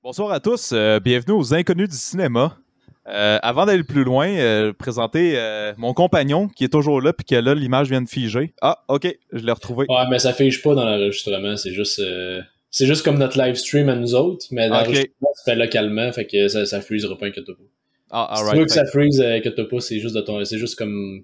Bonsoir à tous, bienvenue aux Inconnus du cinéma. Avant d'aller plus loin, présenter mon compagnon qui est toujours là puis que là l'image vient de figer. Ah, ok, je l'ai retrouvé. Ouais, mais ça fige pas dans l'enregistrement, c'est juste comme notre live stream à nous autres, mais l'enregistrement se fait localement, fait que ça freezera pas, inquiète-toi pas. Ah, si tu veux que ça freeze, inquiète-toi pas, c'est juste comme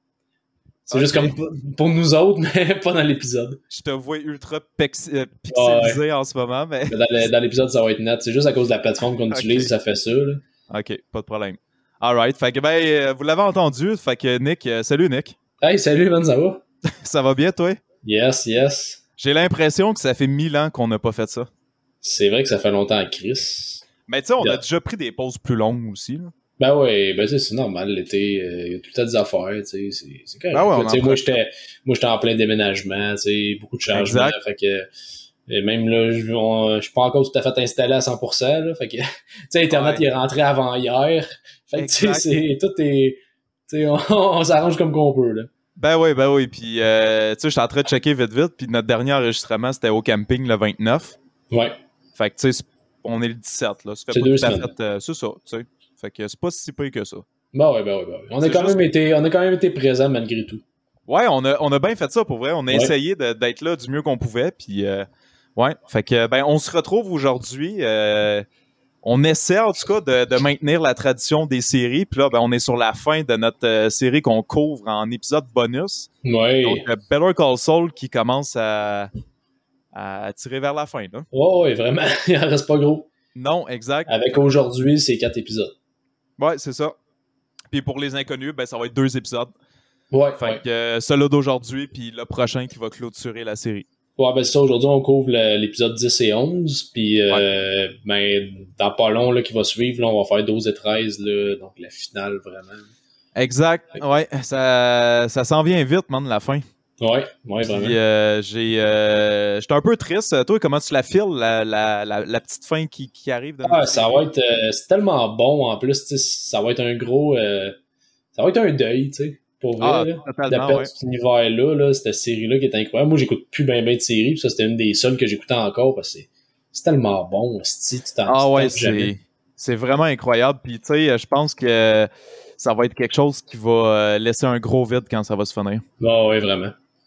pour nous autres, mais pas dans l'épisode. Je te vois ultra pixelisé en ce moment, mais... Dans l'épisode, ça va être net. C'est juste à cause de la plateforme qu'on utilise, ça fait ça, là. Ok, pas de problème. Alright, fait que vous l'avez entendu, fait que Nick, salut Nick. Hey, salut man, ça va? Ça va bien, toi? Yes. J'ai l'impression que ça fait 1000 ans qu'on n'a pas fait ça. C'est vrai que ça fait longtemps à Chris. Mais tu sais, on a déjà pris des pauses plus longues aussi, là. Ben ouais, c'est normal, l'été, il y a tout le temps des affaires, tu sais, c'est correct. Ben ouais, moi, j'étais en plein déménagement, tu sais, beaucoup de changements, fait que même là, je suis pas encore tout à fait installé à 100%, là, fait que, tu sais, Internet, il est rentré avant hier, fait que, tu sais, tout est, tu sais, on s'arrange comme qu'on peut, là. Ben oui, puis, tu sais, j'étais en train de checker vite, puis notre dernier enregistrement, c'était au camping le 29. Ouais. Fait que, tu sais, on est le 17, là. Ça fait c'est pas 2 tout à semaines. fait, c'est ça, tu sais. Fait que c'est pas si pire que ça. Ben ouais. On a quand même été présents malgré tout. Ouais, on a bien fait ça pour vrai. On a essayé d'être là du mieux qu'on pouvait. Puis, ouais. Fait que, on se retrouve aujourd'hui. On essaie en tout cas de maintenir la tradition des séries. Puis là, on est sur la fin de notre série qu'on couvre en épisode bonus. Ouais. Donc, Better Call Saul qui commence à tirer vers la fin, là. Ouais, vraiment. Il en reste pas gros. Non, exact. Avec aujourd'hui, c'est 4 épisodes. Ouais, c'est ça. Puis pour les inconnus, ça va être 2 épisodes. Ouais. Fait que celui d'aujourd'hui, puis le prochain qui va clôturer la série. Ouais, c'est ça. Aujourd'hui, on couvre l'épisode 10 et 11. Puis, dans pas long, là, qui va suivre, là, on va faire 12 et 13, là, donc la finale, vraiment. Exact. Ouais, ça s'en vient vite, man, la fin. Ouais, vraiment. Puis, j'étais un peu triste. Toi, comment tu la files, la petite fin qui arrive? Ça va être... c'est tellement bon, en plus, ça va être un gros... ça va être un deuil, tu sais, pour vrai, là, de perdre cet univers-là, là, cette série-là qui est incroyable. Moi, j'écoute plus ben de séries, puis ça, c'était une des seules que j'écoutais encore, parce que c'est tellement bon, c'est vraiment incroyable. Puis, tu sais, je pense que ça va être quelque chose qui va laisser un gros vide quand ça va se finir. Ouais, vraiment.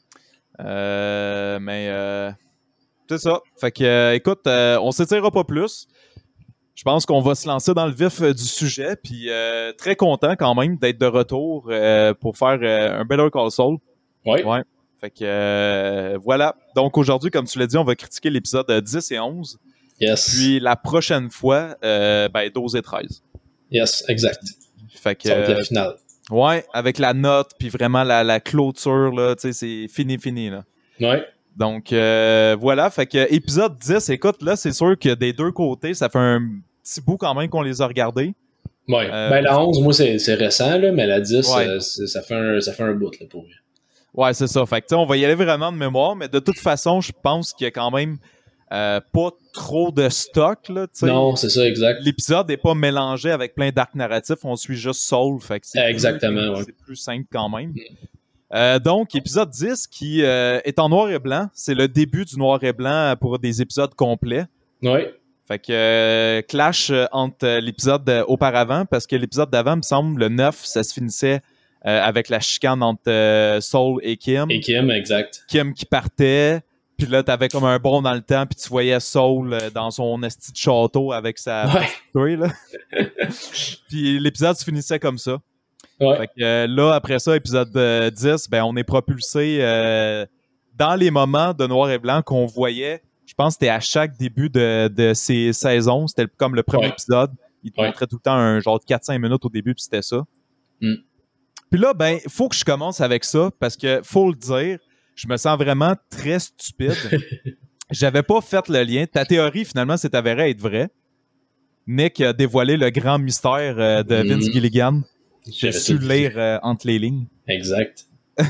C'est ça. Fait que, écoute, on s'étirera pas plus. Je pense qu'on va se lancer dans le vif du sujet. Puis très content quand même d'être de retour pour faire un Better Call Saul. Ouais. Fait que voilà. Donc aujourd'hui, comme tu l'as dit, on va critiquer l'épisode 10 et 11. Yes. Puis la prochaine fois, 12 et 13. Yes, exact. Fait que, ça va être la finale. Ouais, avec la note, puis vraiment la clôture, là, tu sais, c'est fini, là. Ouais. Donc, voilà, fait que épisode 10, écoute, là, c'est sûr que des deux côtés, ça fait un petit bout quand même qu'on les a regardés. Ouais, la 11, moi, c'est récent, là, mais la 10, ça fait un bout, là, pour lui. Ouais, c'est ça, fait que, on va y aller vraiment de mémoire, mais de toute façon, je pense qu'il y a quand même pas trop de stock, là, tu sais. Non, c'est ça, exact. L'épisode n'est pas mélangé avec plein d'arcs narratifs, on suit juste Saul, fait que c'est plus simple quand même. Donc, épisode 10 qui est en noir et blanc. C'est le début du noir et blanc pour des épisodes complets. Oui. Fait que clash entre l'épisode auparavant, parce que l'épisode d'avant, me semble, le 9, ça se finissait avec la chicane entre Saul et Kim. Et Kim, exact. Kim qui partait, puis là, t'avais comme un bond dans le temps, puis tu voyais Saul dans son esti de château avec sa prostituée, là. Puis l'épisode se finissait comme ça. Ouais. Fait que là, après ça, épisode 10, on est propulsé dans les moments de noir et blanc qu'on voyait. Je pense que c'était à chaque début de ces saisons. C'était comme le premier épisode. Il te montrait tout le temps un genre de 4-5 minutes au début, puis c'était ça. Puis là, faut que je commence avec ça, parce que, faut le dire, je me sens vraiment très stupide. J'avais pas fait le lien. Ta théorie, finalement, s'est avérée être vraie. Nick a dévoilé le grand mystère de Vince Gilligan. J'ai su lire entre les lignes. Exact.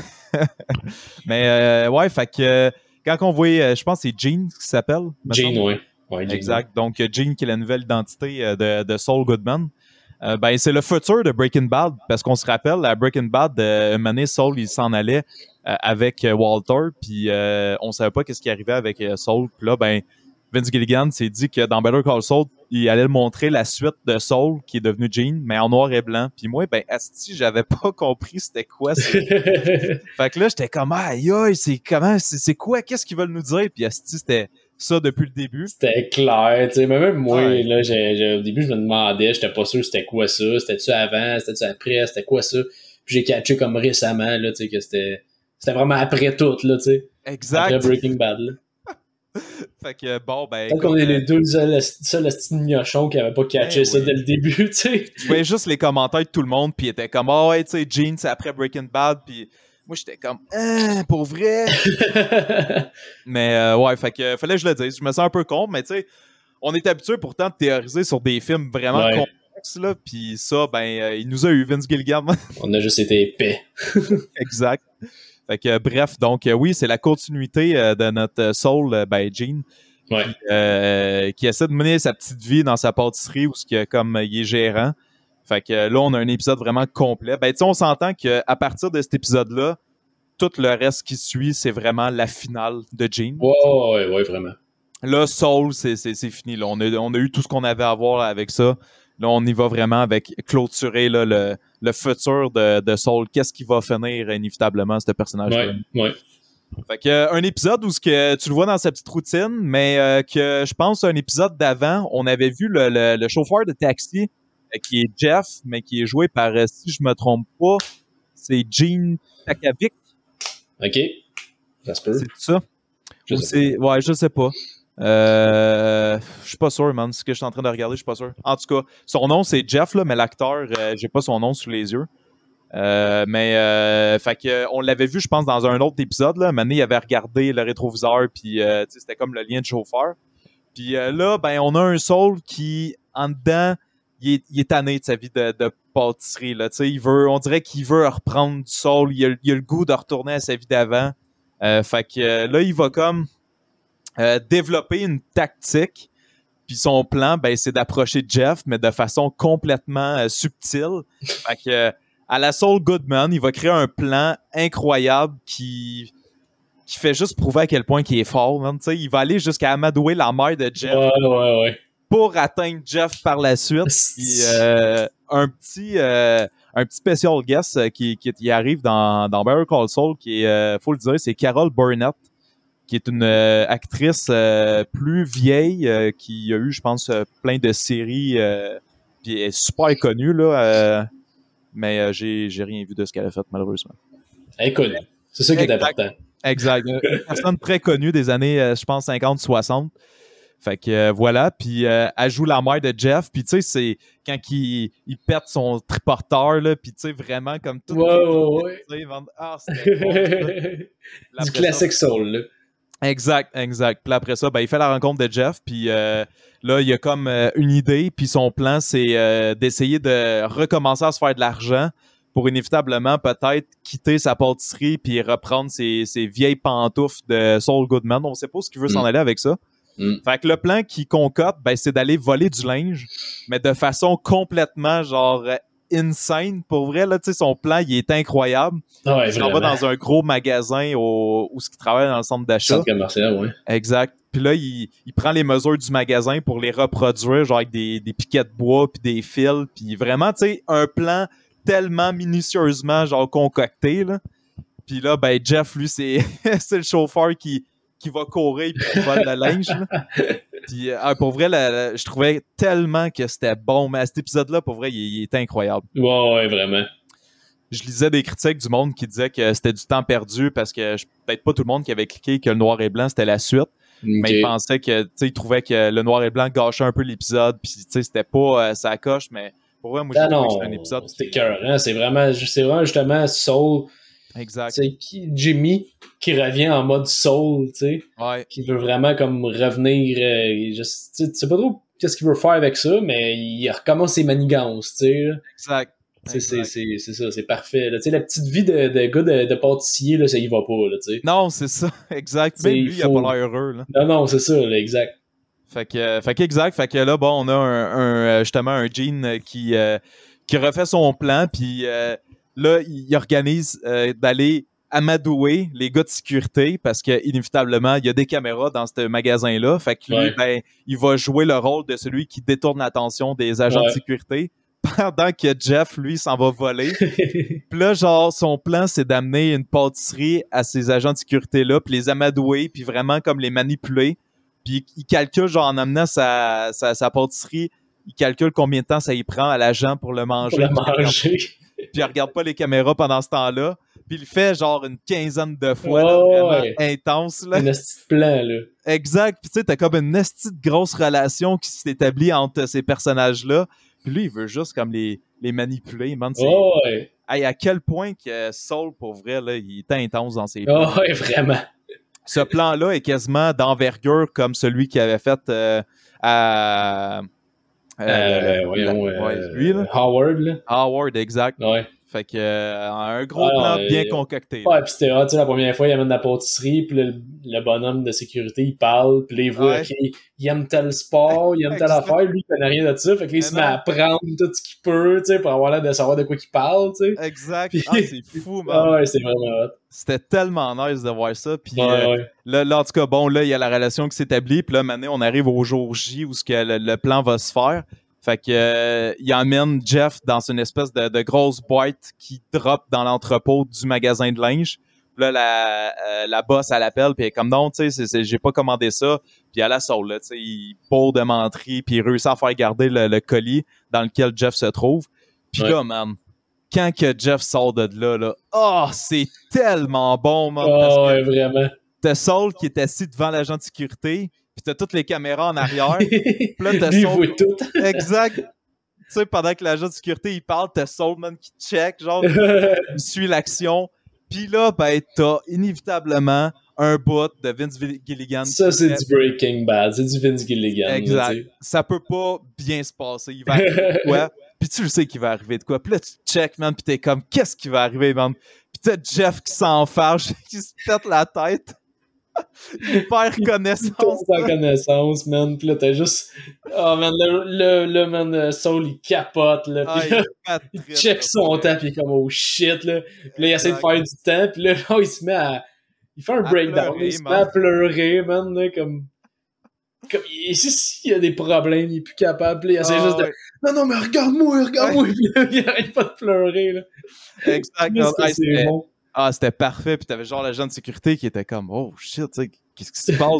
Mais ouais, fait que quand on voit, je pense que c'est Gene qui s'appelle. Gene, oui. Ouais, exact. Donc Gene qui est la nouvelle identité de Saul Goodman. C'est le futur de Breaking Bad, parce qu'on se rappelle, à Breaking Bad, une année, Saul, il s'en allait avec Walter, puis on savait pas qu'est-ce qui arrivait avec Saul. Puis là, Vince Gilligan s'est dit que dans Better Call Saul, il allait montrer la suite de Saul qui est devenu Gene, mais en noir et blanc. Puis moi, ben asti, j'avais pas compris c'était quoi. Fait que là, j'étais comme aïe, c'est quoi, qu'est-ce qu'ils veulent nous dire? Puis asti, c'était ça depuis le début. C'était clair, tu sais, mais même moi, là, au début, je me demandais, j'étais pas sûr c'était quoi ça, c'était-tu avant, c'était-tu après, c'était quoi ça? Puis j'ai catché comme récemment, là, tu sais, que c'était vraiment après tout, là, tu sais. Exact. Après Breaking Bad, là. Fait que bon, ben. Peut-être qu'on est les deux seuls petits miochons qui avaient pas catché ça dès le début, tu sais. Je voyais juste les commentaires de tout le monde, puis ils étaient comme, ouais, tu sais, Gene, c'est après Breaking Bad, puis moi, j'étais comme, pour vrai? Mais ouais, fait que fallait que je le dise. Je me sens un peu con, mais tu sais, on est habitué pourtant de théoriser sur des films vraiment complexes, là, puis ça, ben, il nous a eu, Vince Gilligan. On a juste été épais. Exact. Fait que bref, donc oui, c'est la continuité de notre Saul, ben Gene, qui essaie de mener sa petite vie dans sa pâtisserie où comme il est gérant. Fait que là, on a un épisode vraiment complet. Ben tu sais, on s'entend qu'à partir de cet épisode-là, tout le reste qui suit, c'est vraiment la finale de Gene. Ouais, vraiment. Là, Saul, c'est fini. Là. On a eu tout ce qu'on avait à voir avec ça. Là, on y va vraiment avec clôturer là, le futur de Saul. Qu'est-ce qui va finir inévitablement, ce personnage-là? Ouais. Fait que un épisode où tu le vois dans sa petite routine, mais que je pense un épisode d'avant, on avait vu le chauffeur de taxi qui est Jeff, mais qui est joué par, si je me trompe pas, c'est Gene Takavik. OK. Ça se peut. C'est ça? Ouais, je sais pas. Je suis pas sûr, man. Ce que je suis en train de regarder, je suis pas sûr. En tout cas, son nom c'est Jeff, là, mais l'acteur, j'ai pas son nom sous les yeux. Fait que on l'avait vu, je pense, dans un autre épisode. Là. Maintenant, il avait regardé le rétroviseur, puis c'était comme le lien de chauffeur. Puis là, ben, on a un Saul qui, en dedans, il est tanné de sa vie de pâtisserie. Là. On dirait qu'il veut reprendre du Saul. Il a le goût de retourner à sa vie d'avant. Fait que là, il va comme développer une tactique. Puis son plan, ben, c'est d'approcher Jeff, mais de façon complètement subtile. Fait que à la Saul Goodman, il va créer un plan incroyable qui fait juste prouver à quel point il est fort. Man. Il va aller jusqu'à amadouer la mère de Jeff pour atteindre Jeff par la suite. Puis, un petit special guest qui arrive dans Better Call Saul, qui est, faut le dire, c'est Carol Burnett, qui est une actrice plus vieille, qui a eu, je pense, plein de séries, puis elle est super connue, là, mais j'ai rien vu de ce qu'elle a fait, malheureusement. Elle est connue. C'est ça qui est important. Exact. Une personne très connue des années, je pense, 50-60. Fait que voilà, puis elle joue la mère de Jeff, puis tu sais, c'est quand il pète son triporteur, là, puis tu sais, vraiment comme tout. Ouais. C'était bon. Du classique Soul, là. Exact. Puis après ça, ben, il fait la rencontre de Jeff, puis là, il a comme une idée, puis son plan, c'est d'essayer de recommencer à se faire de l'argent pour inévitablement peut-être quitter sa pâtisserie puis reprendre ses vieilles pantoufles de Saul Goodman. On sait pas ce qu'il veut s'en aller avec ça. Fait que le plan qu'il concocte, ben, c'est d'aller voler du linge, mais de façon complètement genre insane. Pour vrai, là, tu sais, son plan, il est incroyable. Il s'en va dans un gros magasin où il travaille dans le centre d'achat. Centre commercial, ouais. Exact. Puis là, il prend les mesures du magasin pour les reproduire, genre avec des piquets de bois puis des fils. Puis vraiment, tu sais, un plan tellement minutieusement genre concocté, là. Puis là, ben, Jeff, lui, c'est le chauffeur qui va courir puis qui vole le linge, là. Puis pour vrai, je trouvais tellement que c'était bon, mais à cet épisode-là, pour vrai, il est incroyable. Ouais, vraiment. Je lisais des critiques du monde qui disaient que c'était du temps perdu parce que peut-être pas tout le monde qui avait cliqué que le noir et blanc, c'était la suite. Okay. Mais ils pensaient que, tu sais, ils trouvaient que le noir et blanc gâchait un peu l'épisode, puis tu sais, c'était pas ça coche, mais pour vrai, moi, je trouvais que c'était un épisode. C'était cœur, hein? C'est vraiment justement Saul. Exact. C'est Jimmy qui revient en mode Soul, tu sais. Ouais. Qui veut vraiment comme revenir. Tu sais pas trop qu'est-ce qu'il veut faire avec ça, mais il recommence ses manigances, tu sais. Exact. C'est ça, c'est parfait. Tu sais, la petite vie de gars de pâtissier, là, ça y va pas, là, tu sais. Non, c'est ça, exact. Même lui, il a pas l'air heureux, là. Non, c'est ça, là, exact. Fait que là, bon, on a justement un Gene qui refait son plan, puis là, il organise d'aller amadouer les gars de sécurité parce que inévitablement il y a des caméras dans ce magasin-là. Fait que lui, ben, il va jouer le rôle de celui qui détourne l'attention des agents de sécurité pendant que Jeff, lui, s'en va voler. Puis là, genre, son plan, c'est d'amener une pâtisserie à ces agents de sécurité-là, puis les amadouer, puis vraiment comme les manipuler. Puis il calcule, genre, en amenant sa pâtisserie, il calcule combien de temps ça y prend à l'agent pour le manger. Puis il regarde pas les caméras pendant ce temps-là. Puis il le fait genre une quinzaine de fois, là, vraiment intense. Là. Un esti de plan, là. Exact. Puis tu sais, t'as comme une esti de grosse relation qui s'est établie entre ces personnages-là. Puis lui, il veut juste comme les manipuler. Man, hey, à quel point que Saul, pour vrai, là, il est intense dans ses plans. Oh, ouais, vraiment. Ce plan-là est quasiment d'envergure comme celui qu'il avait fait à... lui, là. Howard, là. Howard, exact. Ouais. Fait que un gros plan bien concocté. Ouais, pis c'était tu sais, la première fois, il amène la pâtisserie, pis le bonhomme de sécurité, il parle, pis là, il voit qu'il aime tel sport, il aime telle affaire, lui, il connaît rien de ça, fait que là, il se met à prendre tout ce qu'il peut, tu sais, pour avoir l'air de savoir de quoi il parle, tu sais. Exact. Pis... c'est fou, man. Ouais, c'est vraiment hot. C'était tellement nice de voir ça, pis là, en tout cas, bon, là, il y a la relation qui s'établit, pis là, maintenant, on arrive au jour J où le plan va se faire. Fait que il emmène Jeff dans une espèce de grosse boîte qui drop dans l'entrepôt du magasin de linge. Là, la boss, elle appelle, puis elle est comme non, tu sais, j'ai pas commandé ça. Puis elle la sauve, là, tu sais, il bourre de menterie, puis il réussit à faire garder le colis dans lequel Jeff se trouve. Puis là, man, quand que Jeff sort de là, c'est tellement bon, man. Ouais, vraiment. T'as Saul qui est assis devant l'agent de sécurité, puis t'as toutes les caméras en arrière. Puis là, t'as Lui, Saul... il voit tout. Exact. Tu sais, pendant que l'agent de sécurité, il parle, t'as Saul, man, qui check, genre, il suit l'action. Puis là, ben, t'as inévitablement un bout de Vince Gilligan. Ça, c'est du Breaking Bad. C'est du Vince Gilligan. Exact. Là, ça peut pas bien se passer. Il va arriver de quoi? Puis tu le sais qu'il va arriver de quoi. Puis là, tu check, man, puis t'es comme, qu'est-ce qui va arriver, man? Puis t'as Jeff qui s'enfarge, qui se pète la tête. Il perd connaissance. Il perd connaissance, man. Puis là, t'as juste... Oh, man, le man Saul, il capote, là. Puis là, il check son temps, puis il est comme, oh shit, là. Puis là, il essaie de faire du temps, puis là, il se met à... Il fait un breakdown, il se met à pleurer, man, là, comme s'il y a des problèmes, il est plus capable, puis là, il essaie juste de... Non, mais regarde-moi, puis là, il arrête pas de pleurer, là. Exactement. C'est bon. Ah, c'était parfait. Puis t'avais genre l'agent de sécurité qui était comme, oh shit, tu sais, qu'est-ce qui se passe?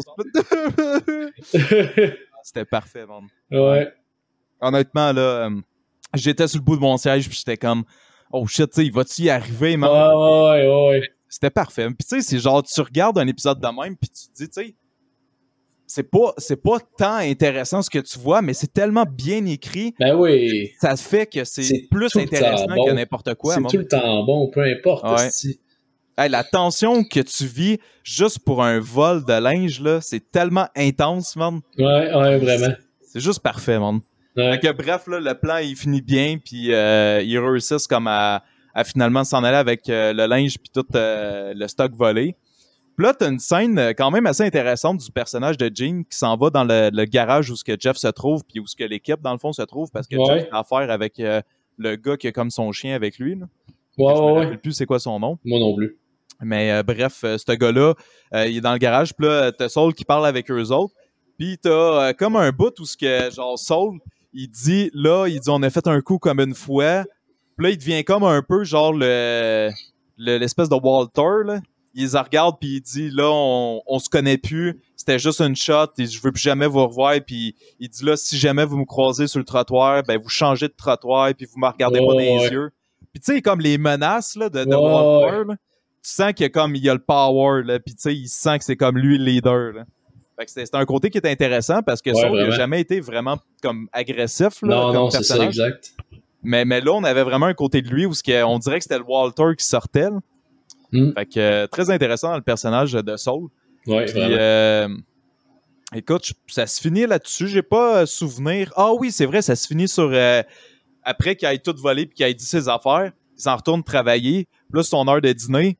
C'était parfait, man. Ouais. Honnêtement, là, j'étais sur le bout de mon siège, puis j'étais comme, oh shit, tu sais, va-tu y arriver, man? Ouais. C'était parfait. Puis tu sais, c'est genre, tu regardes un épisode de même, puis tu te dis, tu sais, c'est pas tant intéressant ce que tu vois, mais c'est tellement bien écrit. Ben oui. Ça fait que c'est plus intéressant que n'importe quoi. C'est tout le temps bon, peu importe. Hey, la tension que tu vis juste pour un vol de linge, là, c'est tellement intense, man. Ouais, vraiment. C'est juste parfait, man. Ouais. Fait que, bref, là, le plan, il finit bien, puis ils réussissent comme à finalement s'en aller avec le linge puis tout le stock volé. Puis là, t'as une scène quand même assez intéressante du personnage de Gene qui s'en va dans le garage où ce que Jeff se trouve, puis où ce que l'équipe, dans le fond, se trouve, parce que Jeff a affaire avec le gars qui a comme son chien avec lui. Là. Je me rappelle plus c'est quoi son nom. Moi non plus. Mais bref, ce gars-là, il est dans le garage, puis là, t'as Saul qui parle avec eux autres, puis t'as comme un bout où ce que, genre, Saul, il dit, on a fait un coup comme une fois, puis là, il devient comme un peu, genre, l'espèce de Walter, là. Il les regarde, puis il dit, là, on se connaît plus, c'était juste une shot, et je veux plus jamais vous revoir, puis il dit, là, si jamais vous me croisez sur le trottoir, ben, vous changez de trottoir, puis vous me regardez pas dans les yeux. Puis tu sais, comme les menaces, là, de Walter, là, tu sens qu'il y a le power, là, puis tu sais, il sent que c'est comme lui le leader, là. Fait que c'est un côté qui est intéressant parce que Saul n'a jamais été vraiment comme agressif, là, comme personnage. C'est ça, exact. Mais là, on avait vraiment un côté de lui où on dirait que c'était le Walter qui sortait, là. Fait que très intéressant dans le personnage de Saul. Ouais, puis, vraiment. Écoute, ça se finit là-dessus. J'ai pas souvenir. Ah oui, c'est vrai, ça se finit sur... après qu'il ait tout volé puis qu'il ait dit ses affaires, il s'en retourne travailler. Puis là, c'est son heure de dîner.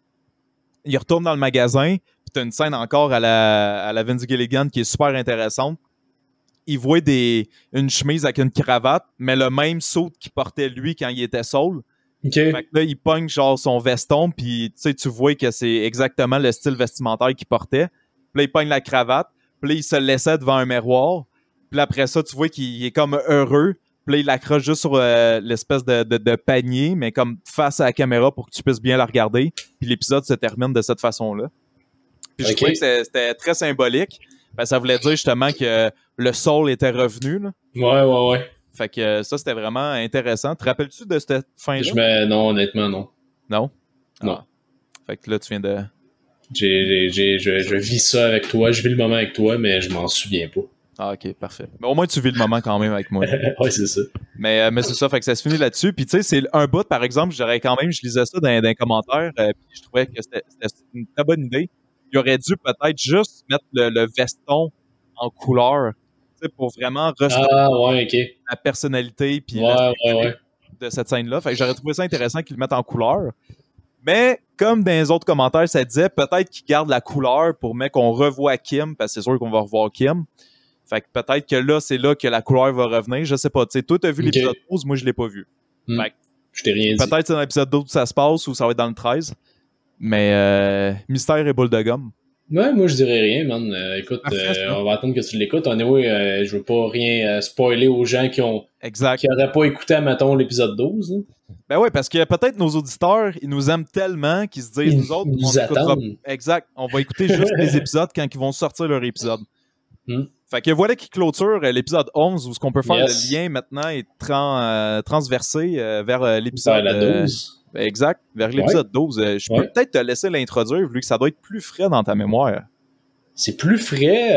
Il retourne dans le magasin. Puis t'as une scène encore à la Vince Gilligan qui est super intéressante. Il voit une chemise avec une cravate, mais le même saut qu'il portait lui quand il était Saul. OK. Fait que là, il pogne genre son veston, puis tu vois que c'est exactement le style vestimentaire qu'il portait. Puis là, il pogne la cravate, puis là, il se laissait devant un miroir. Puis après ça, tu vois qu'il est comme heureux. Puis là, il l'accroche juste sur l'espèce de panier, mais comme face à la caméra pour que tu puisses bien la regarder. Puis l'épisode se termine de cette façon-là. Puis je trouvais que c'était très symbolique. Ben, ça voulait dire justement que le soul était revenu. Là. Ouais. Fait que ça, c'était vraiment intéressant. Te rappelles-tu de cette fin-là? Non, honnêtement, non. Non? Non. Fait que là, tu viens de... Je vis ça avec toi, je vis le moment avec toi, mais je m'en souviens pas. Ah, ok, parfait. Mais au moins, tu vis le moment quand même avec moi. Ouais, c'est ça. Mais c'est ça, fait que ça se finit là-dessus. Puis tu sais, c'est un bout, par exemple, je lisais ça dans un commentaire, puis je trouvais que c'était une très bonne idée. Il aurait dû peut-être juste mettre le veston en couleur, tu sais, pour vraiment rejeter la personnalité puis de cette scène-là. Fait que j'aurais trouvé ça intéressant qu'ils le mettent en couleur. Mais comme dans les autres commentaires, ça disait peut-être qu'ils gardent la couleur pour qu'on revoie Kim, parce que c'est sûr qu'on va revoir Kim. Fait que peut-être que là, c'est là que la couleur va revenir. Je sais pas. Tu sais, toi, t'as vu l'épisode 12, moi, je l'ai pas vu. Fait que je t'ai rien dit. Peut-être que c'est dans l'épisode 12 où ça se passe ou ça va être dans le 13. Mais mystère et boule de gomme. Ouais, moi je dirais rien, man. Écoute, on va attendre que tu l'écoutes. Anyway, je veux pas rien spoiler aux gens qui auraient pas écouté, mettons, l'épisode 12. Hein. Ben oui, parce que peut-être nos auditeurs, ils nous aiment tellement qu'ils se disent, nous autres, on attendent. Exact. On va écouter juste les épisodes quand ils vont sortir leur épisode. Fait que voilà qui clôture l'épisode 11 où ce qu'on peut faire le lien maintenant est transversé vers l'épisode... Vers la 12. Exact, vers l'épisode 12. Je peux peut-être te laisser l'introduire vu que ça doit être plus frais dans ta mémoire. C'est plus frais.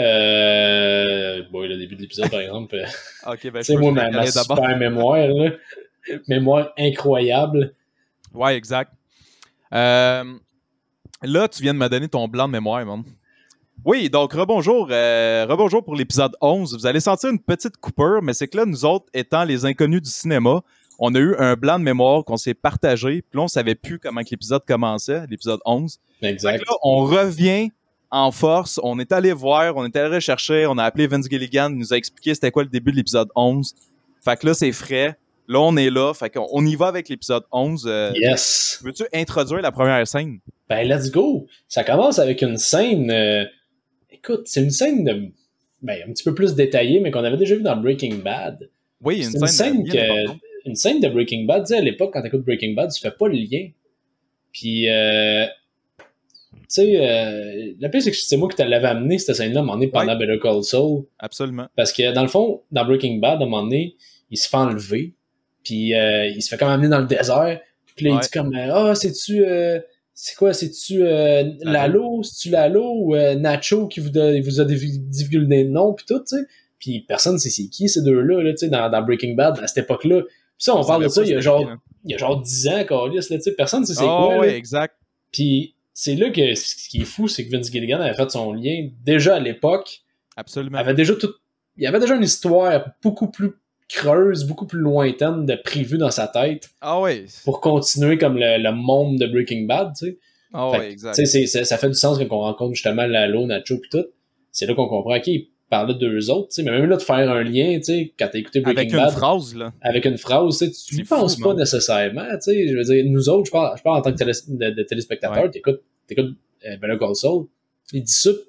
Le début de l'épisode, par exemple. Ok, ben, tu sais, moi, ma super mémoire, là. Mémoire incroyable. Ouais, exact. Là, tu viens de me donner ton blanc de mémoire, man. Oui, donc rebonjour pour l'épisode 11. Vous allez sentir une petite coupure, mais c'est que là, nous autres, étant les inconnus du cinéma, on a eu un blanc de mémoire qu'on s'est partagé, puis là, on savait plus comment que l'épisode commençait, l'épisode 11. Exact. Là, on revient en force, on est allé voir, on est allé rechercher, on a appelé Vince Gilligan, il nous a expliqué c'était quoi le début de l'épisode 11. Fait que là, c'est frais. Là, on est là, fait qu'on y va avec l'épisode 11. Yes! Veux-tu introduire la première scène? Ben, let's go! Ça commence avec une scène... Écoute, c'est une scène un petit peu plus détaillée, mais qu'on avait déjà vu dans Breaking Bad. Oui, une scène de Breaking Bad, tu sais, à l'époque, quand t'écoutes Breaking Bad, tu fais pas le lien. Puis, tu sais, le pire, c'est que c'est moi qui te l'avais amené, cette scène-là, à un moment donné, pendant Better Call Saul. Absolument. Parce que, dans le fond, dans Breaking Bad, à un moment donné, il se fait enlever, puis il se fait comme amener dans le désert, puis là, il dit comme, c'est-tu... c'est quoi, c'est-tu Lalo? C'est-tu Lalo ou Nacho qui vous a divulgué le nom pis tout, tu sais? Puis personne sait c'est qui ces deux-là, là, tu sais, dans Breaking Bad, à cette époque-là. Puis ça, on parle de ça il y a genre 10 ans, Carlis, là, tu sais, personne sait c'est quoi. Ouais, exact. Puis c'est là que ce qui est fou, c'est que Vince Gilligan avait fait son lien déjà à l'époque. Absolument. Il y avait déjà une histoire beaucoup plus creuse, beaucoup plus lointaine de prévu dans sa tête. Ah ouais. Pour continuer comme le monde de Breaking Bad, tu sais. Ah ouais, exact. Tu sais, ça fait du sens quand on rencontre justement Lalo, Nacho pis tout. C'est là qu'on comprend, OK, il parlait d'eux autres, tu sais. Mais même là, de faire un lien, tu sais, quand t'as écouté Breaking Bad. Avec une phrase, là. Avec une phrase, tu sais, tu n'y penses pas nécessairement, tu sais. Je veux dire, nous autres, je parle en tant que de téléspectateur, t'écoutes Better Call Saul, il dit ça.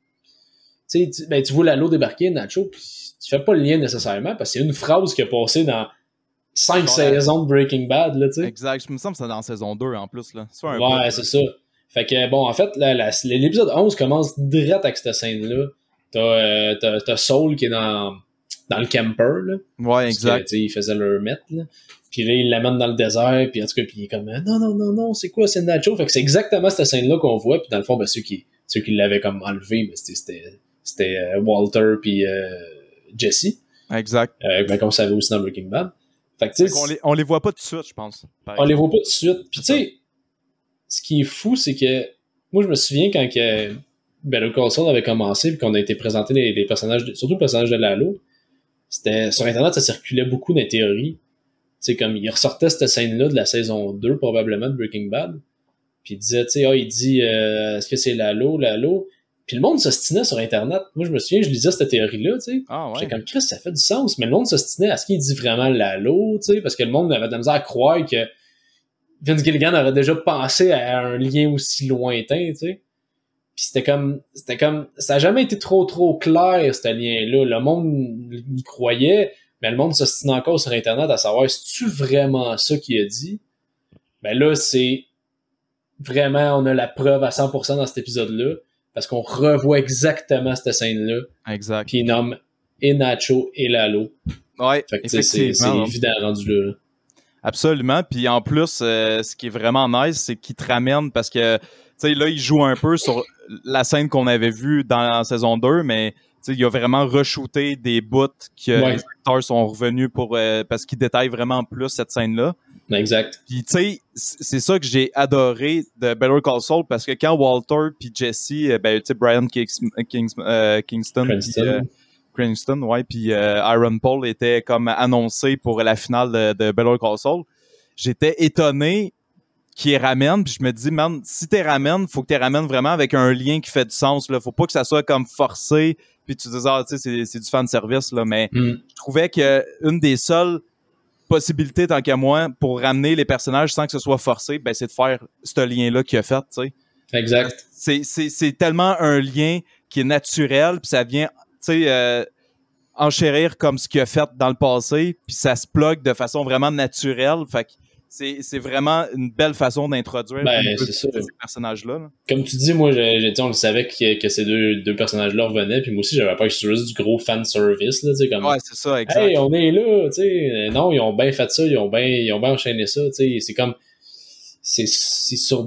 Tu sais, tu vois Lalo débarquer, Nacho, pis tu fais pas le lien nécessairement parce que c'est une phrase qui a passé dans 5 saisons de Breaking Bad, là, tu sais. Exact. Je me semble que c'est dans saison 2 en plus, là. C'est ça. Fait que, bon, en fait, l'épisode 11 commence direct avec cette scène-là. T'as Saul qui est dans le camper, là. Ouais, exact. Parce que, il faisait leur mettre, là. Puis là, il l'amène dans le désert, puis en tout cas, puis il est comme, non, c'est quoi, c'est Nacho? Fait que c'est exactement cette scène-là qu'on voit, puis dans le fond, ben, ceux qui l'avaient comme enlevé, mais c'était Walter puis Jesse. Exact. Comme on savait aussi dans Breaking Bad. Fait que, on les voit pas tout de suite, je pense. On les voit pas tout de suite. Puis tu sais, ce qui est fou, c'est que moi, je me souviens quand Better Call Saul avait commencé puis qu'on a été présenté les personnages, surtout le personnage de Lalo, c'était sur Internet, ça circulait beaucoup dans les théories. Tu sais, comme il ressortait cette scène-là de la saison 2, probablement, de Breaking Bad. Puis il disait, tu sais, il dit, est-ce que c'est Lalo? Puis le monde s'ostinait sur Internet. Moi, je me souviens, je lisais cette théorie-là, tu sais. Ah ouais. J'étais comme, Chris, ça fait du sens. Mais le monde s'ostinait. Est-ce qu'il dit vraiment Lalo, tu sais? Parce que le monde avait de la misère à croire que Vince Gilligan aurait déjà pensé à un lien aussi lointain, tu sais. Puis c'était comme, ça a jamais été trop clair, ce lien-là. Le monde y croyait, mais le monde s'ostine encore sur Internet à savoir, c'est-tu vraiment ça qu'il a dit? Ben là, c'est vraiment, on a la preuve à 100% dans cet épisode-là, parce qu'on revoit exactement cette scène-là. Exact. Puis il nomme et Nacho et Lalo. Ouais, fait que c'est évident rendu là. Absolument. Puis en plus, ce qui est vraiment nice, c'est qu'il te ramène parce que, tu sais, là, il joue un peu sur la scène qu'on avait vue dans la saison 2, mais tu sais, il a vraiment re-shooté des bouts que les acteurs sont revenus pour parce qu'il détaille vraiment plus cette scène-là. Exact. Puis tu sais, c'est ça que j'ai adoré de Better Call Saul parce que quand Walter puis Jesse, ben tu sais, Brian Kingston Cranston, ouais, puis Aaron Paul était comme annoncé pour la finale de Better Call Saul. J'étais étonné qu'il ramène, puis je me dis, man, si t'es ramènes, faut que t'es ramènes vraiment avec un lien qui fait du sens, là. Faut pas que ça soit comme forcé, puis tu dis, ah, tu sais, c'est du fan service, là. Mais je trouvais que une des seules possibilités, tant qu'à moi, pour ramener les personnages sans que ce soit forcé, ben, c'est de faire ce lien-là qu'il a fait, tu sais. Exact. C'est tellement un lien qui est naturel, puis ça vient, tu sais, enchérir comme ce qu'il a fait dans le passé, puis ça se plug de façon vraiment naturelle. Fait que c'est vraiment une belle façon d'introduire ces personnages-là. Là. Comme tu dis, moi, on le savait que ces deux personnages-là revenaient, puis moi aussi, j'avais peur que c'était juste du gros fan service, là, tu sais, comme... Ouais, c'est ça, exact. Hey, on est là, tu sais. Non, ils ont bien fait ça, ils ont bien enchaîné ça, tu sais. C'est comme... C'est sur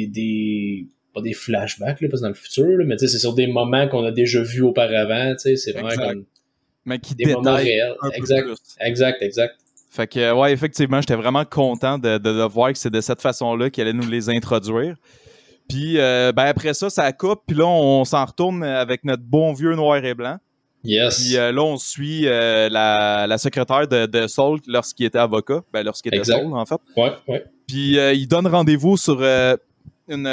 des pas des flashbacks, là, parce que dans le futur, là, mais tu sais, c'est sur des moments qu'on a déjà vus auparavant, tu sais. C'est vraiment comme... Mais qui des moments réels. Exact. Fait que, ouais, effectivement, j'étais vraiment content de voir que c'est de cette façon-là qu'il allait nous les introduire. Puis, ben après ça coupe, puis là, on s'en retourne avec notre bon vieux noir et blanc. Yes. Puis là, on suit la secrétaire de Saul lorsqu'il était avocat. Ben, lorsqu'il était Saul, en fait. Ouais. Puis, il donne rendez-vous sur une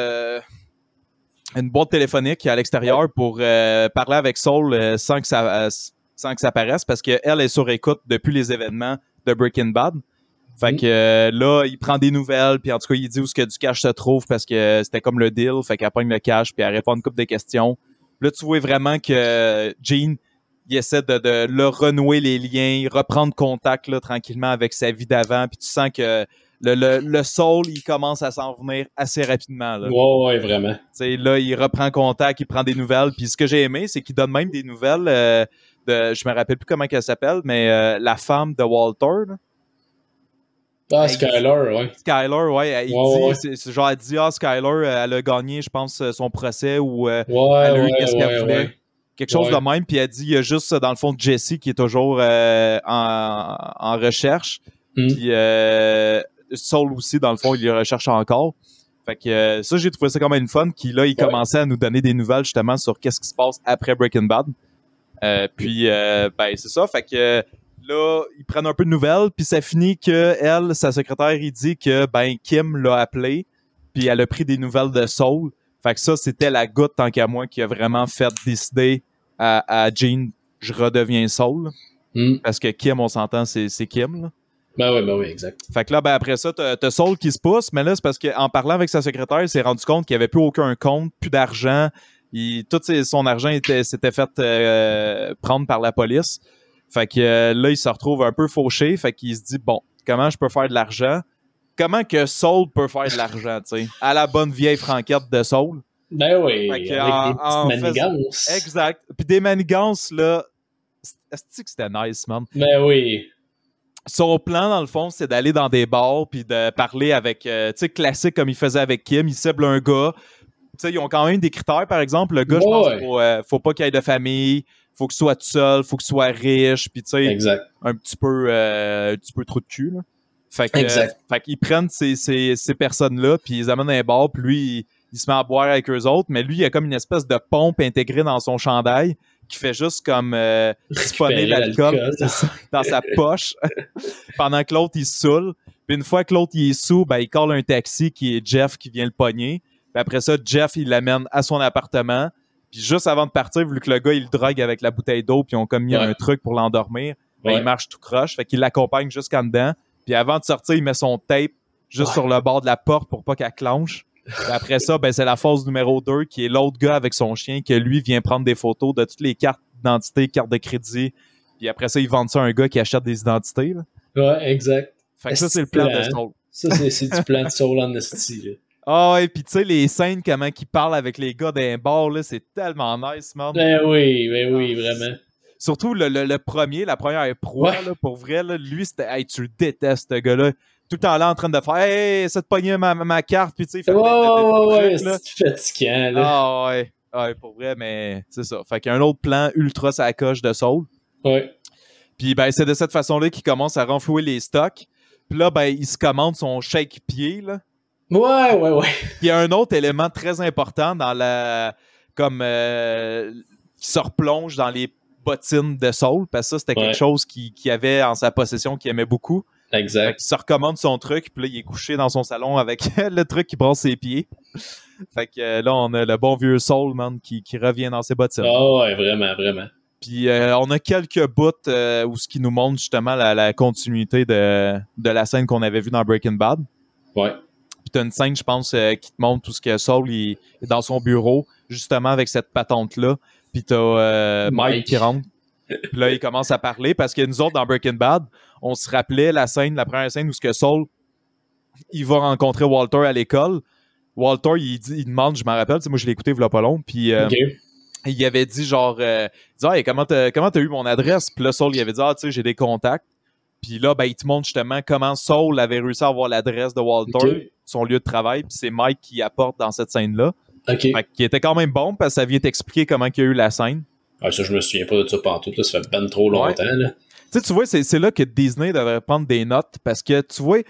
boîte téléphonique à l'extérieur pour parler avec Saul sans que ça paraisse parce qu'elle est sur écoute depuis les événements de Breaking Bad. Fait que là, il prend des nouvelles, puis en tout cas, il dit où est-ce que du cash se trouve parce que c'était comme le deal. Fait qu'elle pogne le cash, puis elle répond une couple de questions. Là, tu vois vraiment que Gene, il essaie de leur renouer les liens, reprendre contact là, tranquillement avec sa vie d'avant, puis tu sens que le soul, il commence à s'en venir assez rapidement. Là. Ouais, vraiment. T'sais, là, il reprend contact, il prend des nouvelles, puis ce que j'ai aimé, c'est qu'il donne même des nouvelles je me rappelle plus comment elle s'appelle, mais la femme de Walter. Là. Ah, Skyler, ouais. Skyler, ouais. Elle dit, c'est genre, elle dit, Skyler, elle a gagné, je pense, son procès ou elle a eu qu'est-ce qu'elle voulait. Ouais. Quelque chose de même, puis elle dit, il y a juste, dans le fond, Jesse qui est toujours en recherche. Puis Saul aussi, dans le fond, il le recherche encore. Fait que ça, j'ai trouvé ça quand même fun, qui là, il commençait à nous donner des nouvelles, justement, sur qu'est-ce qui se passe après Breaking Bad. Puis, ben, c'est ça. Fait que là, ils prennent un peu de nouvelles, puis ça finit que elle, sa secrétaire, il dit que, ben, Kim l'a appelé, puis elle a pris des nouvelles de Saul. Fait que ça, c'était la goutte, tant qu'à moi, qui a vraiment fait décider à Gene, je redeviens Saul. Parce que Kim, on s'entend, c'est Kim, là. Ben oui, exact. Fait que là, ben après ça, t'as Saul qui se pousse, mais là, c'est parce qu'en parlant avec sa secrétaire, il s'est rendu compte qu'il n'y avait plus aucun compte, plus d'argent. Tout son argent s'était fait prendre par la police. Fait que là, il se retrouve un peu fauché. Fait qu'il se dit, bon, comment je peux faire de l'argent? Comment que Saul peut faire de l'argent, tu sais? À la bonne vieille franquette de Saul. Ben oui, avec des petites manigances. Exact. Puis des manigances, là, est-ce que c'était nice, man? Ben oui. Son plan, dans le fond, c'est d'aller dans des bars puis de parler avec, tu sais, classique comme il faisait avec Kim. Il cible un gars. Tu sais, ils ont quand même des critères, par exemple. Le gars, je pense faut pas qu'il ait de famille, faut qu'il soit tout seul, faut qu'il soit riche, puis tu sais, un petit peu trop de cul, là. Fait qu'ils prennent ces personnes-là, puis ils les amènent dans un bar, puis lui, il se met à boire avec eux autres, mais lui, il a comme une espèce de pompe intégrée dans son chandail qui fait juste comme siphonner l'alcool dans sa poche pendant que l'autre, il se saoule. Puis une fois que l'autre, il est sous, ben, il colle un taxi qui est Jeff qui vient le pogner. Puis après ça, Jeff, il l'amène à son appartement. Puis juste avant de partir, vu que le gars, il le drogue avec la bouteille d'eau, puis ils ont comme mis un truc pour l'endormir, ben, il marche tout croche. Fait qu'il l'accompagne jusqu'en dedans. Puis avant de sortir, il met son tape juste sur le bord de la porte pour pas qu'elle clenche. Puis après ça, ben, c'est la phase numéro 2 qui est l'autre gars avec son chien que lui vient prendre des photos de toutes les cartes d'identité, cartes de crédit. Puis après ça, ils vendent ça à un gars qui achète des identités. Là. Ouais, exact. Fait que ça, c'est le plan de Soul. Ça, c'est du plan de Soul en esti, là. Ah ouais, pis tu sais, les scènes, comment ils parlent avec les gars d'un bar, là, c'est tellement nice, man. Ben oui, vraiment. Surtout le premier, la première proie, là, pour vrai, là, lui, c'était, hey, tu le détestes, ce gars-là. Tout le temps là en train de faire, hey, ça te pognait ma carte, pis tu sais, il fait ouais, c'est fatigant, là. Ah ouais, pour vrai, mais c'est ça. Fait qu'il y a un autre plan ultra sa coche de Soul. Ouais. Puis ben, c'est de cette façon-là qu'il commence à renflouer les stocks. Puis là, ben, il se commande son shake-pied, là. Ouais. Il y a un autre élément très important dans la... Comme... qui se replonge dans les bottines de Soul, parce que ça, c'était quelque chose qu'il avait en sa possession, qu'il aimait beaucoup. Exact. Il se recommande son truc, puis là, il est couché dans son salon avec le truc qui brasse ses pieds. Fait que là, on a le bon vieux Soul, man, qui revient dans ses bottines. Ah ouais, vraiment. Puis on a quelques bouts où ce qui nous montre justement la continuité de la scène qu'on avait vue dans Breaking Bad. Ouais. Puis t'as une scène, je pense, qui te montre tout ce que Saul il est dans son bureau, justement avec cette patente-là. Puis t'as Mike qui rentre. Puis là, il commence à parler parce que nous autres, dans Breaking Bad, on se rappelait la première scène où ce que Saul, il va rencontrer Walter à l'école. Walter, il demande, je m'en rappelle, moi je l'ai écouté il y a pas long, puis il avait dit genre, hey, comment t'as eu mon adresse? Puis là, Saul, il avait dit, tu sais, j'ai des contacts. Puis là, ben, il te montre justement comment Saul avait réussi à avoir l'adresse de Walter, son lieu de travail, puis c'est Mike qui apporte dans cette scène-là. Fait qui était quand même bon, parce que ça vient t'expliquer comment il y a eu la scène. Ah, ça, je me souviens pas de ça pantoute, là, ça fait ben trop longtemps, là. Tu vois, c'est là que Disney devrait prendre des notes, parce que, tu vois,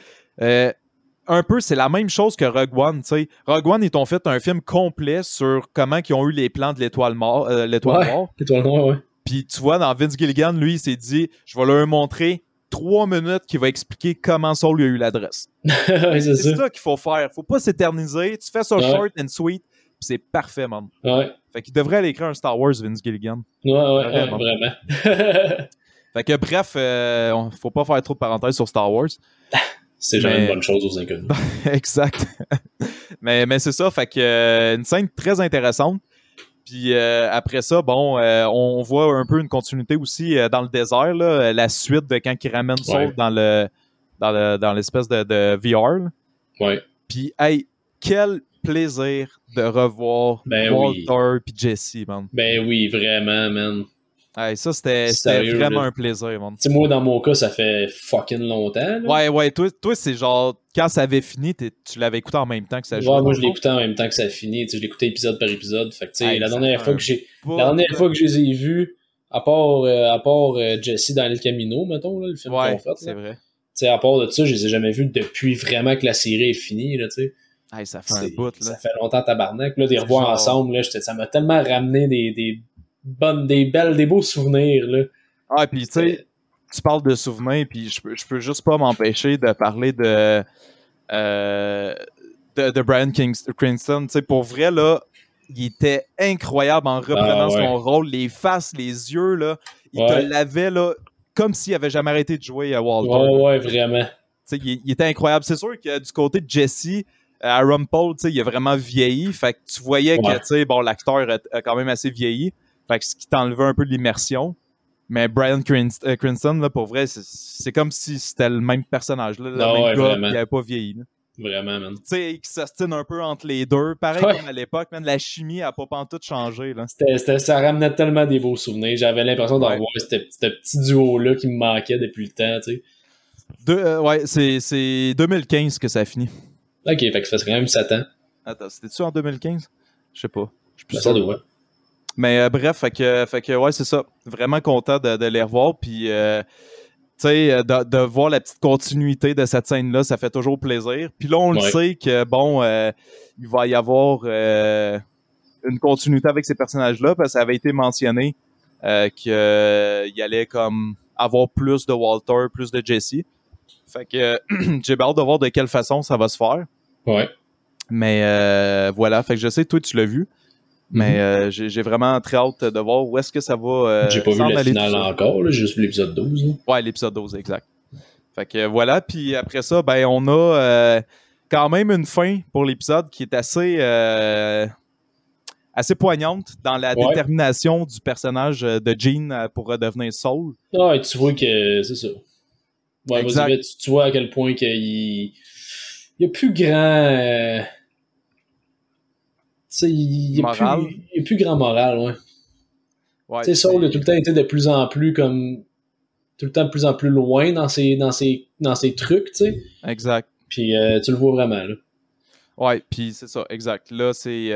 un peu, c'est la même chose que Rogue One, tu sais. Rogue One, ils t'ont fait un film complet sur comment ils ont eu les plans de l'étoile noire. L'étoile noire, ouais. Puis, tu vois, dans Vince Gilligan, lui, il s'est dit, je vais leur montrer 3 minutes qui va expliquer comment Saul lui a eu l'adresse. Ouais, c'est ça qu'il faut faire. Faut pas s'éterniser. Tu fais ça short and sweet, puis c'est parfait, man. Ouais. Fait qu'il devrait aller écrire un Star Wars, Vince Gilligan. Ouais, vraiment. Fait que bref, faut pas faire trop de parenthèses sur Star Wars. C'est jamais une bonne chose aux inconnus. Exact. mais c'est ça, fait que une scène très intéressante. Puis après ça, bon, on voit un peu une continuité aussi dans le désert, là, la suite de quand il ramène Saul dans l'espèce de VR. Là. Ouais. Puis, hey, quel plaisir de revoir Walter puis Jesse, man. Ben oui, vraiment, man. Hey, ça, c'était vraiment un plaisir, man. Tu sais, moi, dans mon cas, ça fait fucking longtemps. Là. Ouais, toi c'est genre, quand ça avait fini, tu l'avais écouté en même temps que ça jouait. Ouais, moi, je l'écoutais en même temps que ça a fini. Tu sais, je l'écoutais épisode par épisode. Fait que, tu sais, la dernière fois que je les ai vus, à part Jesse dans El Camino, mettons, là, le film qu'on fait. C'est vrai. Tu sais, à part de ça, je les ai jamais vus depuis vraiment que la série est finie, là, tu sais. Hey, ça fait un bout, là. Ça fait longtemps, tabarnak. Là, des revoirs ensemble, là, ça m'a tellement ramené des beaux souvenirs, là. Ah, puis tu sais, tu parles de souvenirs, puis je peux juste pas m'empêcher de parler de Bryan Cranston. Tu sais, pour vrai, là, il était incroyable en reprenant son rôle. Les faces, les yeux, là, il te l'avait, là, comme s'il avait jamais arrêté de jouer à Walter. Ouais, vraiment. Tu sais, il était incroyable. C'est sûr que du côté de Jesse, à Rumpole, tu sais, il a vraiment vieilli. Fait que tu voyais que, tu sais, bon, l'acteur a quand même assez vieilli. Fait que ce qui t'enlevait un peu de l'immersion. Mais Bryan Cranston, là, pour vrai, c'est comme si c'était le même personnage. Là, le même gars, il n'avait pas vieilli. Là. Vraiment, man. Tu sais, qui s'ostine un peu entre les deux. Pareil comme à l'époque, man, la chimie n'a pas pantoute changé. Là. Ça ramenait tellement des beaux souvenirs. J'avais l'impression d'avoir ce petit duo-là qui me manquait depuis le temps, tu sais. C'est 2015 que ça a fini. Ok, fait que ça fait quand même 7 ans. Attends, c'était-tu en 2015? Je sais pas. Je suis plus sûr de ouais. Mais bref, fait que ouais, c'est ça. Vraiment content de les revoir. Puis, tu sais, de voir la petite continuité de cette scène-là, ça fait toujours plaisir. Puis là, on le sait que, bon, il va y avoir une continuité avec ces personnages-là, parce que ça avait été mentionné qu'il allait comme avoir plus de Walter, plus de Jesse. Fait que j'ai hâte de voir de quelle façon ça va se faire. Ouais. Mais voilà, fait que je sais, toi, tu l'as vu. Mais j'ai vraiment très hâte de voir où est-ce que ça va. J'ai pas vu la finale encore, là, j'ai juste vu l'épisode 12. Là. Ouais, l'épisode 12, exact. Fait que voilà, puis après ça, ben on a quand même une fin pour l'épisode qui est assez poignante dans la détermination du personnage de Gene pour redevenir Saul. Ah, et tu vois que c'est ça. Ouais, exact. Tu vois à quel point il y a plus grand... tu sais, il y a plus grand moral, ouais. Tu sais, Saul a tout le temps été de plus en plus comme... tout le temps de plus en plus loin dans ses trucs, tu sais. Exact. Puis tu le vois vraiment, là. Ouais, puis c'est ça, exact. Là, c'est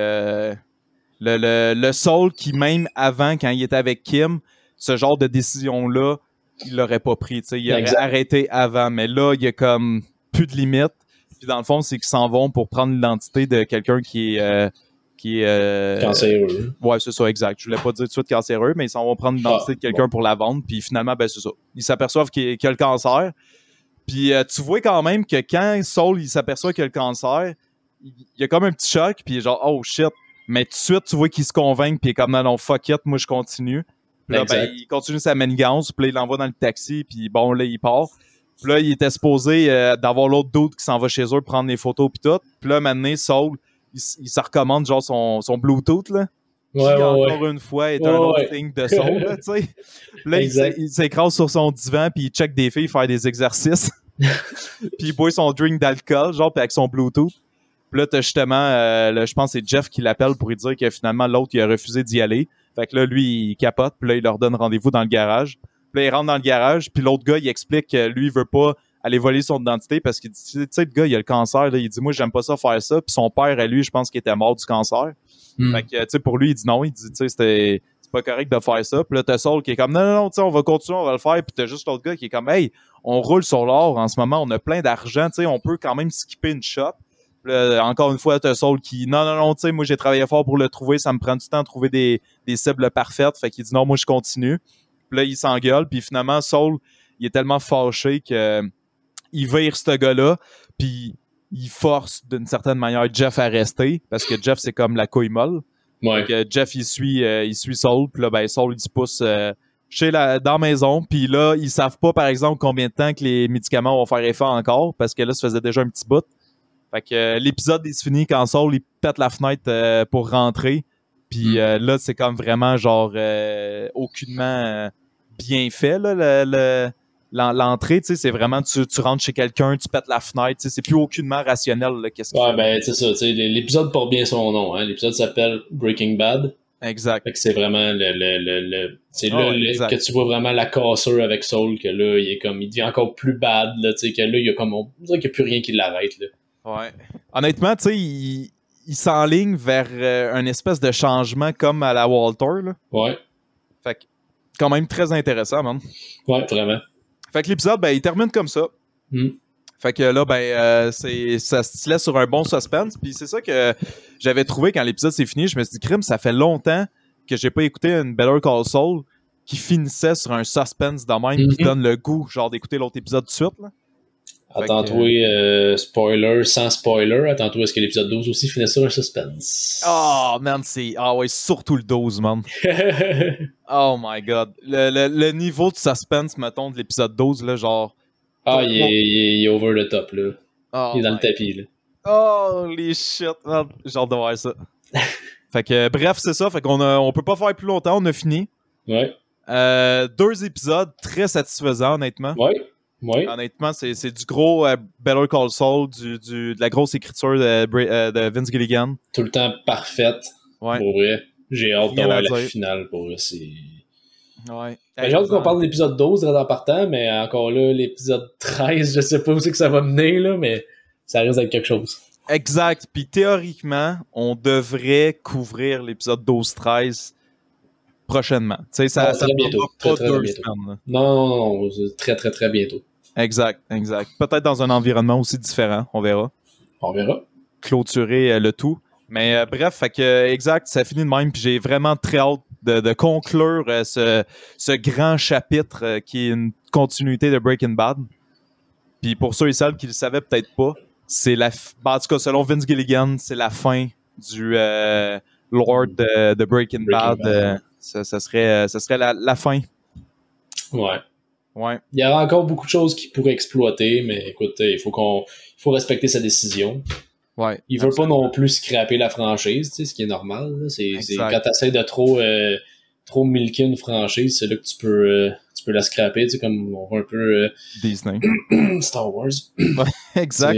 le Saul qui, même avant, quand il était avec Kim, ce genre de décision-là, il l'aurait pas pris, tu sais. Il aurait arrêté avant, mais là, il y a comme plus de limites. Puis dans le fond, c'est qu'ils s'en vont pour prendre l'identité de quelqu'un qui est cancéreux. Ouais, c'est ça, exact. Je voulais pas dire tout de suite cancéreux, mais ils s'en vont prendre l'identité de quelqu'un pour la vendre, puis finalement, ben c'est ça. Ils s'aperçoivent qu'il a le cancer. Puis tu vois quand même que quand Saul il s'aperçoit qu'il a le cancer, il y a comme un petit choc, puis genre, oh shit. Mais tout de suite, tu vois qu'il se convainc, puis il est comme, non, fuck it, moi je continue. Puis là, ben, il continue sa manigance, puis là, il l'envoie dans le taxi, puis bon, là, il part. Puis là, il était supposé d'avoir l'autre dude qui s'en va chez eux prendre les photos, puis tout. Puis là, maintenant, Saul, il se recommande genre son Bluetooth, là. Encore une fois, est un autre thing de Saul, là, tu sais. Là, il s'écrase sur son divan, puis il check des filles faire des exercices. Puis il boit son drink d'alcool, genre, puis avec son Bluetooth. Puis là, t'as justement, je pense que c'est Jeff qui l'appelle pour lui dire que finalement, l'autre, il a refusé d'y aller. Fait que là, lui, il capote, puis là, il leur donne rendez-vous dans le garage. Puis là, il rentre dans le garage, puis l'autre gars, il explique que lui, il veut pas aller voler son identité parce qu'il dit, tu sais, le gars, il a le cancer, là. Il dit, moi, j'aime pas ça faire ça. Puis son père, à lui, je pense qu'il était mort du cancer. Fait que, tu sais, pour lui, il dit non. Il dit, tu sais, c'est pas correct de faire ça. Puis là, t'as Saul qui est comme, non, tu sais, on va continuer, on va le faire. Puis t'as juste l'autre gars qui est comme, hey, on roule sur l'or en ce moment, on a plein d'argent, tu sais, on peut quand même skipper une shop. Puis là, encore une fois, t'as Saul qui, non, tu sais, moi, j'ai travaillé fort pour le trouver, ça me prend du temps de trouver des cibles parfaites. Fait qu'il dit, non, moi, je continue. Puis là, il s'engueule. Puis finalement, Saul, il est tellement fâché que il vire ce gars-là. Puis il force d'une certaine manière Jeff à rester parce que Jeff, c'est comme la couille molle. Ouais. Donc, Jeff, il suit Saul. Puis là, ben, Saul, il se pousse dans la maison. Puis là, ils savent pas, par exemple, combien de temps que les médicaments vont faire effet encore parce que là, ça faisait déjà un petit bout. Fait que l'épisode il se finit quand Saul, il pète la fenêtre pour rentrer. Puis là, c'est comme vraiment, genre, aucunement bien fait, là, l'entrée, tu sais, c'est vraiment, tu rentres chez quelqu'un, tu pètes la fenêtre, tu sais, c'est plus aucunement rationnel, là, qu'est-ce qu'il fait. Ben, c'est ça, tu sais, l'épisode porte bien son nom, hein. L'épisode s'appelle Breaking Bad. Exact. Fait que c'est vraiment c'est que tu vois vraiment la cassure avec Saul, que là, il devient encore plus bad, là, tu sais, que là, il y a comme, on dirait qu'il n'y a plus rien qui l'arrête, là. Ouais. Honnêtement, tu sais, il s'enligne vers un espèce de changement comme à la Walter, là. Ouais. Fait que, quand même très intéressant, man. Ouais, vraiment. Fait que l'épisode, ben, il termine comme ça. Fait que là, ben, ça se laisse sur un bon suspense. Puis c'est ça que j'avais trouvé quand l'épisode s'est fini. Je me suis dit, crime, ça fait longtemps que j'ai pas écouté une Better Call Saul qui finissait sur un suspense de même qui donne le goût, genre, d'écouter l'autre épisode tout de suite, là. Attends-toi, spoiler, sans spoiler, attends-toi, est-ce que l'épisode 12 aussi finit sur un suspense? Oh, man, ah ouais, surtout le 12, man. Oh my god. Le niveau de suspense, mettons, de l'épisode 12, là, genre... il est over the top, là. Il est dans le tapis, là. Holy shit, man. J'ai hâte de voir ça. Fait que, bref, c'est ça. Fait qu'on peut pas faire plus longtemps, on a fini. Ouais. 2 épisodes très satisfaisants, honnêtement. Ouais. Honnêtement, c'est du gros Better Call Saul, de la grosse écriture de Vince Gilligan. Tout le temps parfaite. Ouais. Pour vrai. J'ai hâte de voir la finale, pour vrai. Ouais. J'ai hâte qu'on parle de l'épisode 12 en partant, mais encore là, l'épisode 13, je sais pas où c'est que ça va mener, là, mais ça risque d'être quelque chose. Exact. Puis théoriquement, on devrait couvrir l'épisode 12-13 prochainement. Tu sais, ça bientôt. Pas très 2 bientôt. semaines. Non, très, très, très bientôt. Exact. Peut-être dans un environnement aussi différent, on verra. On verra. Clôturer le tout. Mais bref, fait que, exact, ça finit de même. Puis j'ai vraiment très hâte de conclure ce grand chapitre qui est une continuité de Breaking Bad. Puis pour ceux et celles qui le savaient peut-être pas, c'est en tout cas, selon Vince Gilligan, c'est la fin du Lord de Breaking Bad. Ça serait la fin. Ouais. Ouais. Il y aura encore beaucoup de choses qu'il pourrait exploiter, mais écoute, il faut respecter sa décision. Ouais, il veut pas non plus scraper la franchise, tu sais, ce qui est normal. Là. C'est quand tu essaies de trop milquer une franchise, c'est là que tu peux la scraper, tu sais, comme on voit un peu Disney. Star Wars. Ouais, exact.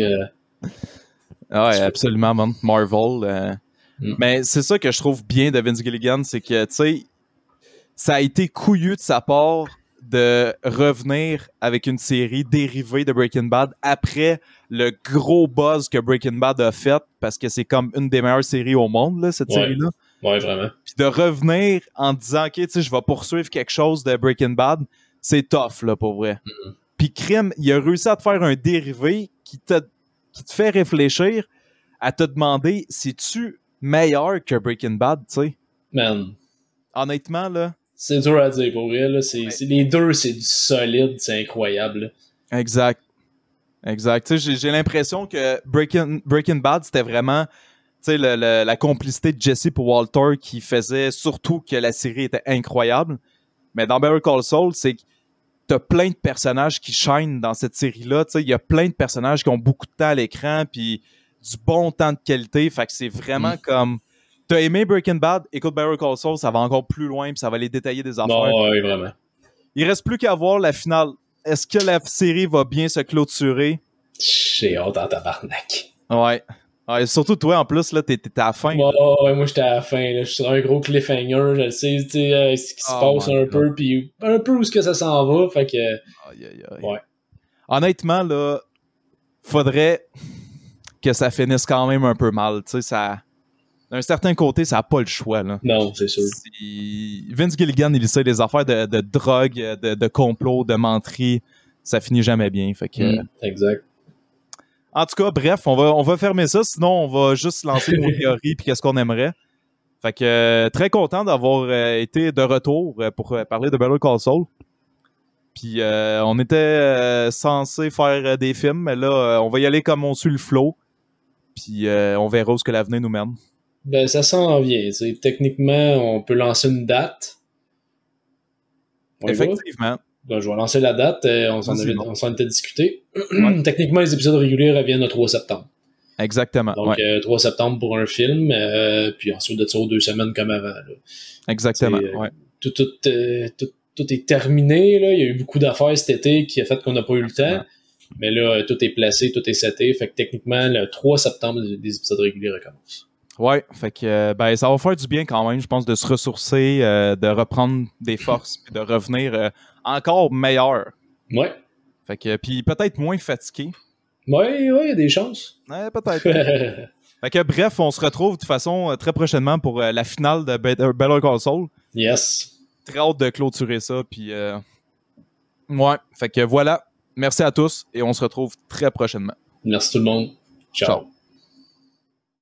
Ouais, absolument, man. Marvel. Mais c'est ça que je trouve bien de Vince Gilligan, c'est que, tu sais, ça a été couillu de sa part de revenir avec une série dérivée de Breaking Bad après le gros buzz que Breaking Bad a fait, parce que c'est comme une des meilleures séries au monde, là, cette série-là. Ouais, vraiment. Puis de revenir en disant, OK, tu sais, je vais poursuivre quelque chose de Breaking Bad, c'est tough, là, pour vrai. Puis Crime, il a réussi à te faire un dérivé qui te fait réfléchir à te demander, c'est-tu meilleur que Breaking Bad, tu sais? Man. Honnêtement, là... C'est dur à dire, pour vrai, là. Les deux, c'est du solide, c'est incroyable. Là. Exact. Tu sais, j'ai l'impression que Breaking Bad, c'était vraiment, tu sais, la complicité de Jesse pour Walter qui faisait surtout que la série était incroyable. Mais dans Better Call Saul, c'est que t'as plein de personnages qui shinent dans cette série-là. Tu sais, il y a plein de personnages qui ont beaucoup de temps à l'écran, puis du bon temps de qualité. Fait que c'est vraiment comme... T'as aimé Breaking Bad, écoute Better Call Saul, ça va encore plus loin, puis ça va aller détailler des affaires. Non, oui, vraiment. Il reste plus qu'à voir la finale. Est-ce que la série va bien se clôturer? J'ai hâte en tabarnak. Ouais. Surtout toi, en plus, là, t'es à la fin. Ouais, moi, j'étais à la fin. Là. Je suis sur un gros cliffhanger. Je sais, tu sais, ce qui se passe un peu, puis un peu où est-ce que ça s'en va. Fait que... Ouais. Honnêtement, là, faudrait que ça finisse quand même un peu mal. Tu sais, ça... D'un certain côté, ça n'a pas le choix. Là. Non, c'est sûr. Vince Gilligan, il sait des affaires de drogue, de complot, de menterie. Ça finit jamais bien. Fait que, exact. En tout cas, bref, on va fermer ça. Sinon, on va juste lancer nos théories puis qu'est-ce qu'on aimerait. Fait que très content d'avoir été de retour pour parler de Better Call Saul. Puis on était censé faire des films, mais là, on va y aller comme on suit le flow. Puis on verra où ce que l'avenir nous mène. Ben, ça s'en vient. T'sais. Techniquement, on peut lancer une date. Effectivement. Ben, je vais lancer la date. On s'en était discuté. Techniquement, les épisodes réguliers reviennent le 3 septembre. Exactement. Donc, 3 septembre pour un film. Puis ensuite de ça, 2 semaines comme avant. Là. Exactement. Tout est terminé. Là. Il y a eu beaucoup d'affaires cet été qui a fait qu'on n'a pas eu le temps. Mais là, tout est placé, tout est seté. Fait que techniquement, le 3 septembre, les épisodes réguliers recommencent. Ouais, fait que ça va faire du bien quand même, je pense, de se ressourcer, de reprendre des forces, puis de revenir encore meilleur. Ouais. Fait que, puis peut-être moins fatigué. Ouais, il y a des chances. Ouais, peut-être. Fait que bref, on se retrouve de toute façon très prochainement pour la finale de Better Call Saul. Yes. Très hâte de clôturer ça, puis ouais, fait que voilà. Merci à tous et on se retrouve très prochainement. Merci tout le monde. Ciao.